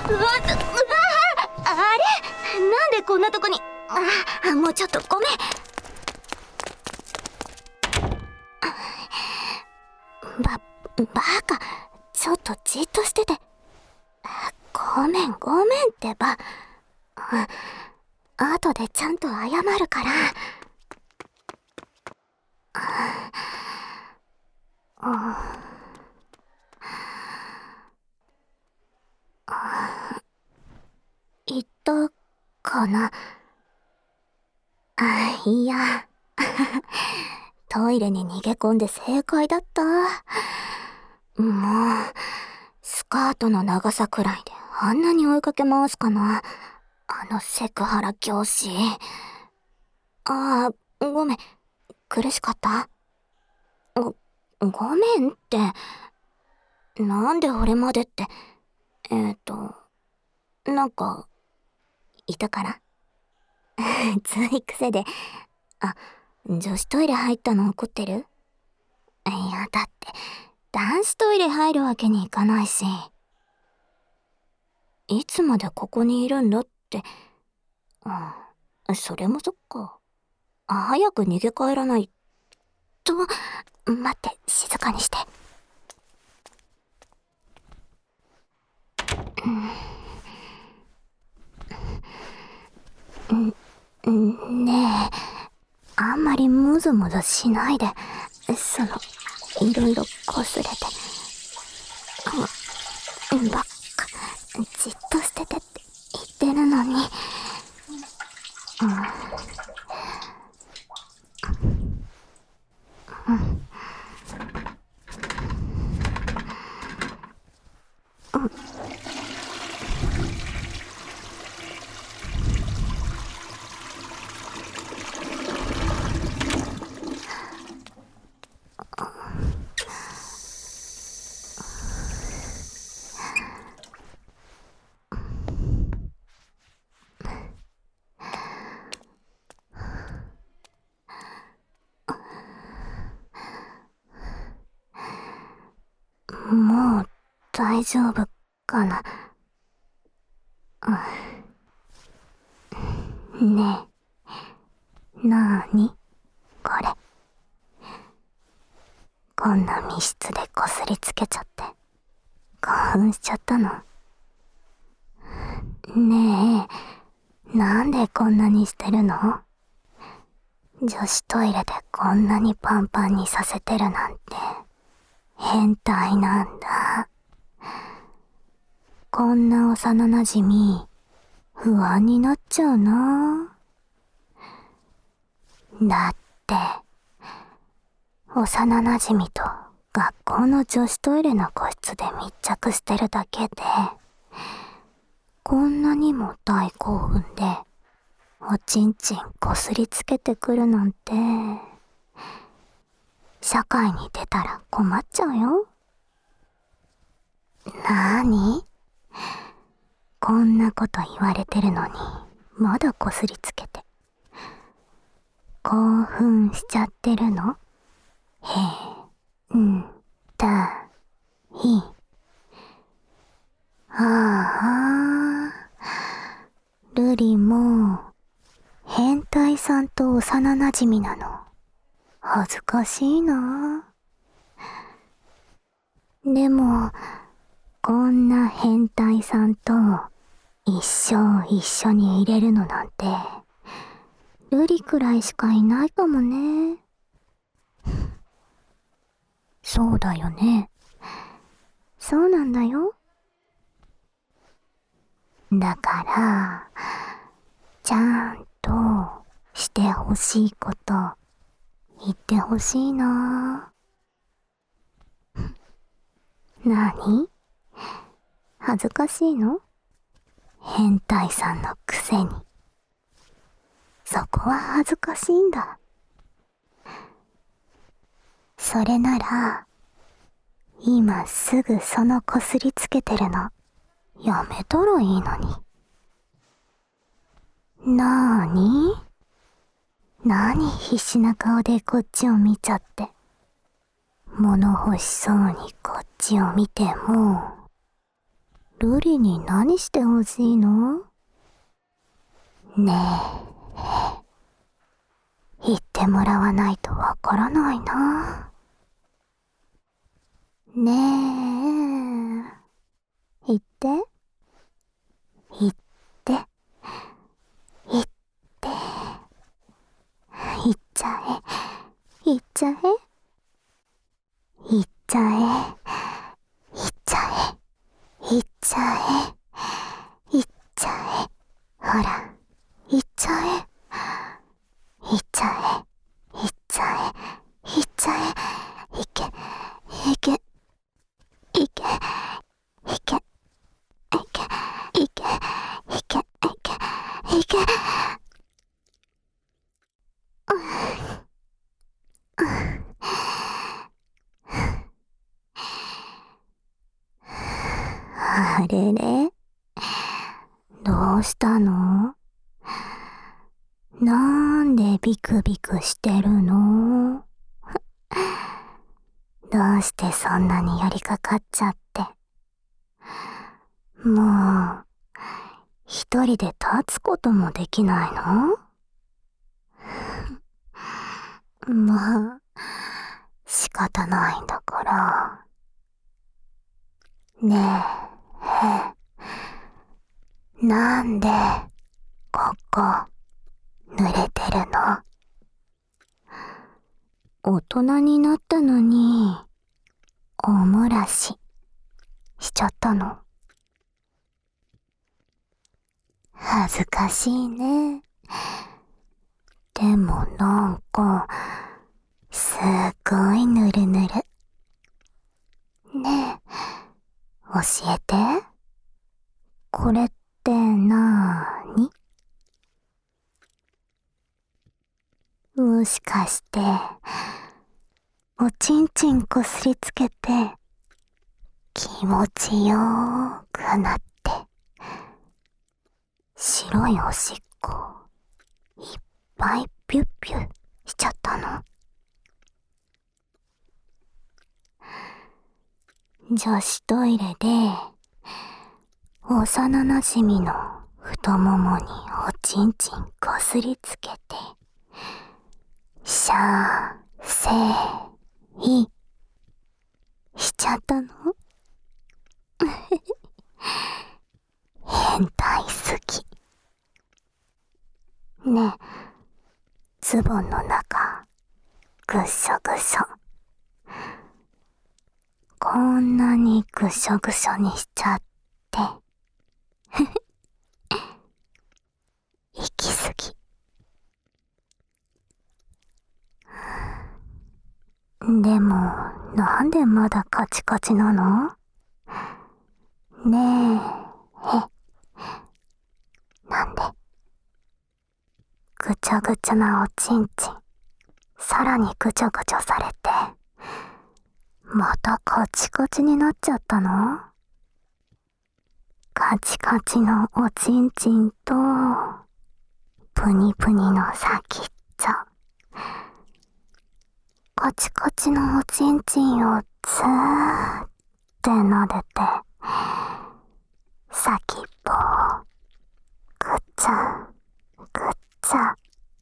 あれなんでこんなとこに。もうちょっとごめん。バカ、ちょっとじっとしてて。ごめんってば。後でちゃんと謝るから。言ったかな。いやトイレに逃げ込んで正解だった。もうスカートの長さくらいであんなに追いかけ回すかな、あのセクハラ教師。ごめん、苦しかった？ごめんって。なんで俺までって。なんかいたからつい癖で。女子トイレ入ったの怒ってる？いや、だって男子トイレ入るわけにいかないし。いつまでここにいるんだって。それもそっか。早く逃げ帰らないと。待って、静かにして。ねえ、あんまりムズムズしないで。いろいろ擦れて。ばっか、じっとしててって言ってるのに。もう大丈夫かな。ねえ、なーにこれ。こんな密室でこすりつけちゃって興奮しちゃったの？ねえ、なんでこんなにしてるの？女子トイレでこんなにパンパンにさせてるなんて変態なんだ。こんな幼なじみ不安になっちゃうな。だって幼なじみと学校の女子トイレの個室で密着してるだけでこんなにも大興奮でおちんちんこすりつけてくるなんて、社会に出たら困っちゃうよ。なーに？こんなこと言われてるのにまだこすりつけて興奮しちゃってるの？たい。ルリも変態さんと幼なじみなの恥ずかしいな。でもこんな変態さんと一生一緒にいれるのなんてルリくらいしかいないかもね。そうだよね。そうなんだよ。だからちゃんとしてほしいこと言ってほしいな。なに？恥ずかしいの？変態さんのくせに。そこは恥ずかしいんだ。それなら今すぐそのこすりつけてるのやめたらいいのに。なーに？何必死な顔でこっちを見ちゃって。物欲しそうにこっちを見てもルリに何してほしいの？ねえ、言ってもらわないとわからないな。ねえ、言って、言って、言って、言っちゃえ、言っちゃえ、言っちゃえ、言っちゃえ、言っちゃえ、言っちゃえ、ほら、言っちゃえ、言っちゃえ、言っちゃえ、言っちゃえ、いけ、いけ、いけ、いけ、いけ、いけ、いけ、いけ、いけ、いけ、あれれ、どうしたの？なんでビクビクしてるの？どうしてそんなに寄りかかっちゃって。もう、一人で立つこともできないの？まあ、仕方ないんだから。ねえ、なんで、ここ、濡れてるの？大人になったのに、おもらし、しちゃったの？恥ずかしいね。でもなんか、すっごいぬるぬる。ねえ、教えて。これってなーに？もしかして、おちんちんこすりつけて、気持ちよーくなって、白いおしっこ、いっぱいピュッピュしちゃったの？女子トイレで、幼なじみの太ももにおちんちんこすりつけて、シャー、せー、い、しちゃったの？変態すぎ。ねえ、ズボンの中、ぐっしょぐしょ。こんなにぐしょぐしょにしちゃって。行き過ぎ。でも、なんでまだカチカチなの？ねえ、なんで？ぐちゃぐちゃなおちんちん、さらにぐちょぐちょされて、またカチカチになっちゃったの？カチカチのおちんちんと、プニプニの先っちょ。カチカチのおちんちんをずーって撫でて、先っぽをぐっちゃぐっちゃ、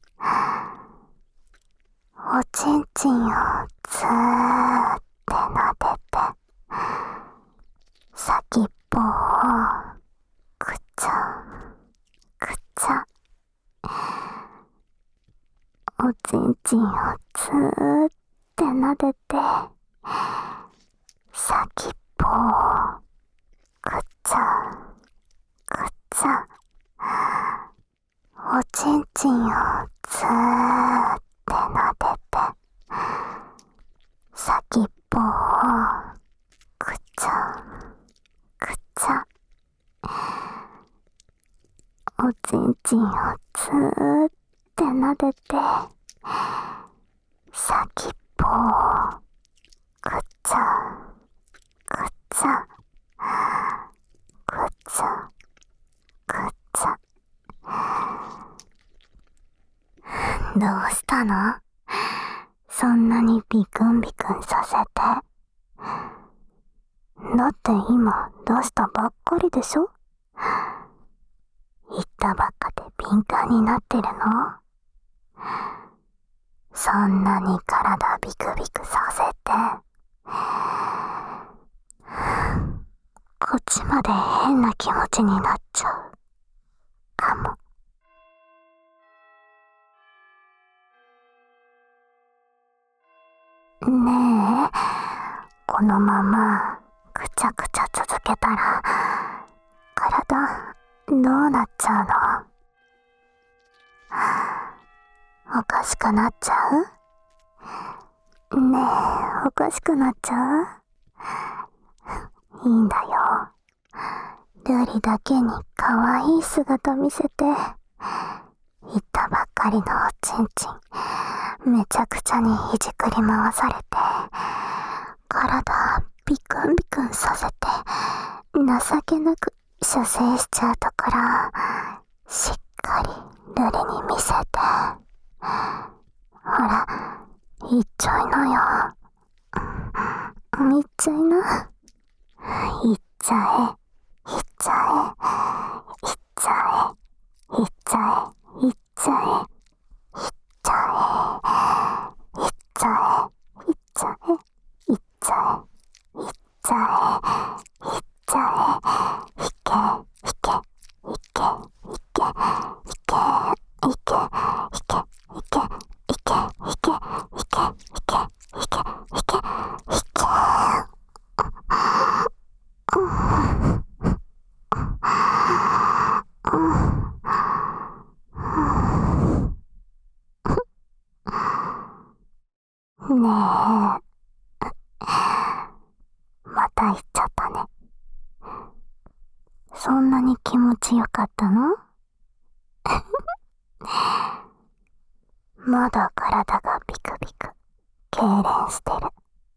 おちんちんをずーって撫でて、先っぽをぐっちゃぐっちゃ、おちんちんをずーって撫でて、先っぽをぐっちゃぐっちゃ、おちんちんをずーって撫でて、先っぽをぐっちゃぐっちゃ、おちんちんをずーって撫でて、先っぽをぐっちゃぐっちゃぐっちゃぐっちゃ。どうしたの？そんなにビクンビクンさせて。 だって今出したばっかりでしょ。言ったばっかで敏感になってるの？そんなに体ビクビクさせて、こっちまで変な気持ちになっちゃうかも。ねえ、このままくちゃくちゃ続けたら体どうなっちゃうの？おかしくなっちゃう？ねえ、おかしくなっちゃう？いいんだよ。ルリだけに可愛い姿見せて、言ったばっかりのおちんちんめちゃくちゃにいじくり回されて、体ビクンビクンさせて、情けなく射精しちゃうところしっかりルリに見せて、ほらいっちゃいなよ。いっちゃいな。いっちゃえ、いっちゃえ、いっちゃえ、いっちゃえ、いっちゃえ、いっちゃえ、いっちゃえ、いっちゃえ、いっちゃえ、いっちゃえ、いっちゃえ、いけ、いけ、いけ、いけ、いけ、いけ、いけ、いけ、いけ、いけ、いけ、いけ、いけ、いけ、いけ、いけ。ねえ、また言っちゃったね。そんなに気持ちよかったの？まだ体がビクビク痙攣してる。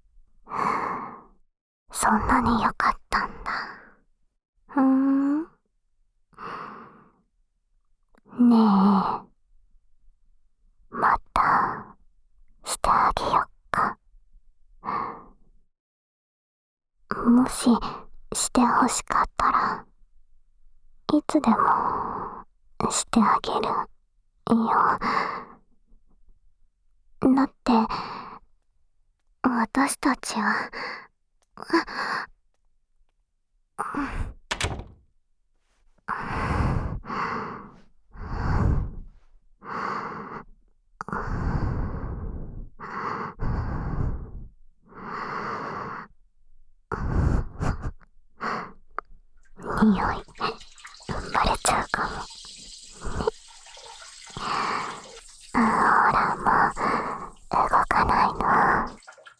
そんなに良かったんだ。ねえ、またしてあげよっか。もししてほしかったらいつでもしてあげるよ。だって私たちは匂いバレちゃうかも。ほらもう動かないの。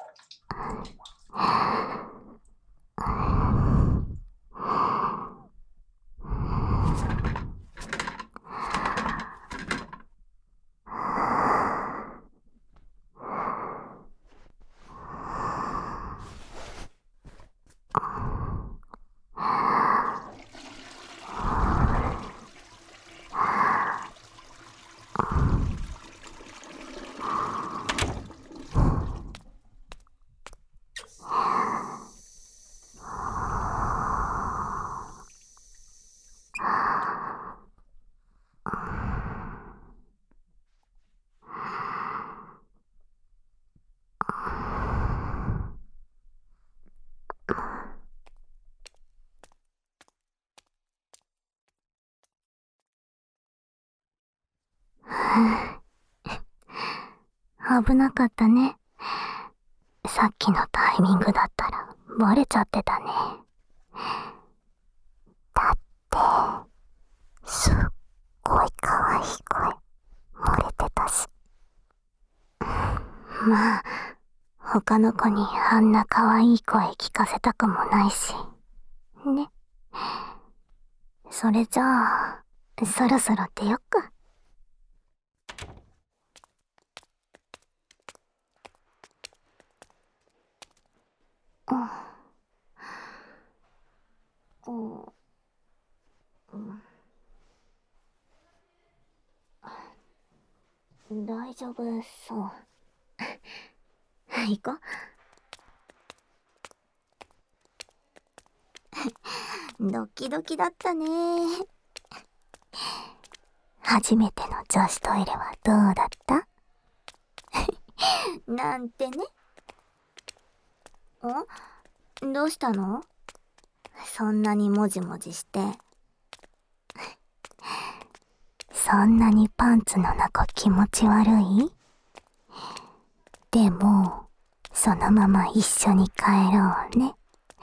危なかったね。さっきのタイミングだったらバレちゃってたね。だってすっごい可愛い声漏れてたし。まあ他の子にあんな可愛い声聞かせたくもないしね。それじゃあそろそろ出よっか。大丈夫そう。行こう。 ドキドキだったね。初めての女子トイレはどうだった？なんてね。どうしたの？そんなにもじもじして。そんなにパンツの中気持ち悪い？でも、そのまま一緒に帰ろうね。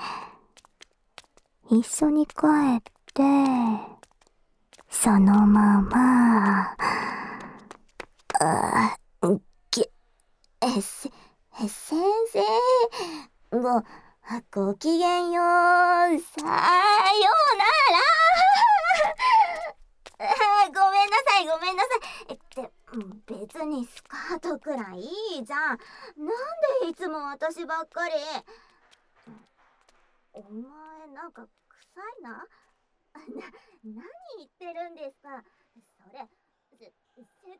一緒に帰って、そのまま、げ、先生、ごきげんよう、さようなら。ごめんなさい、ごめんなさい。別にスカートくらいいいじゃん。なんでいつも私ばっかり。お前なんか臭いな。何言ってるんですか。それ、せっか